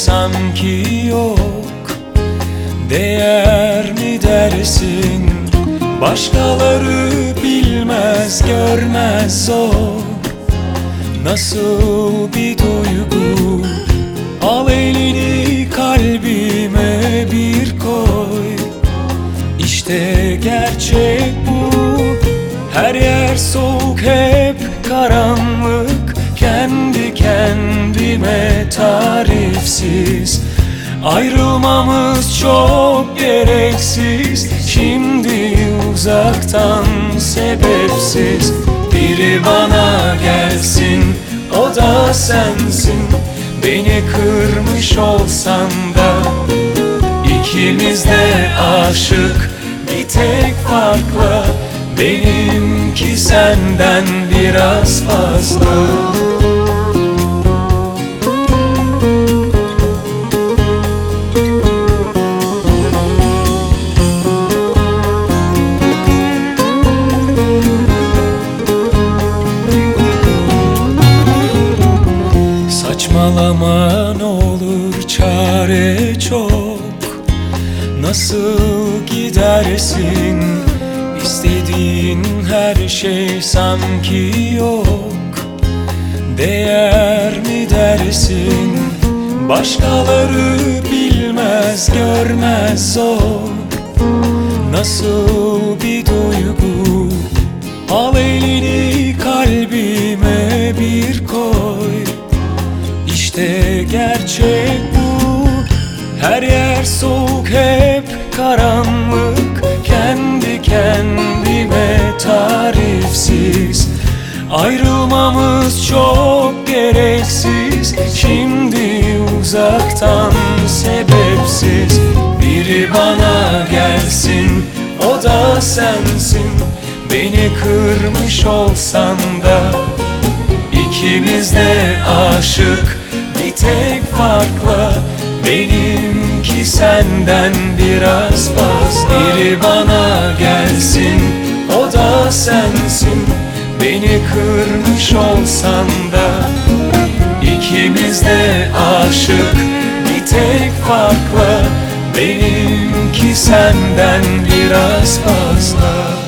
sanki yok. Değer mi dersin? Başkaları bilmez, görmez zor. Nasıl bir duygu? Al elini kalbime bir koy. İşte gerçek bu. Her yer soğuk, hep karanlık. Kendi kendime tarifsiz. Ayrılmamız çok gereksiz. Şimdi uzaktan sebepsiz. Biri bana gelsin, o da sensin. Beni kırmış olsan da İkimiz de aşık, bir tek farkla. Benimki senden biraz fazla. Saçmalama ne olur, çare çok. Nasıl gidersin? İstediğin her şey sanki yok. Değer mi dersin? Başkaları bilmez, görmez zor. Nasıl bir duygu? Al elini kalbime bir koy. İşte gerçek bu. Her yer soğuk, hep karanlık. Kendi kendime tarifsiz. Ayrılmamız çok gereksiz. Şimdi uzaktan sebepsiz. Biri bana gelsin, o da sensin. Beni kırmış olsan da İkimiz de aşık, bir tek farkla. Benimki senden biraz fazla. Biri bana gelsin, o da sensin. Beni kırmış olsan da İkimiz de aşık, bir tek farkla. Benimki senden biraz fazla.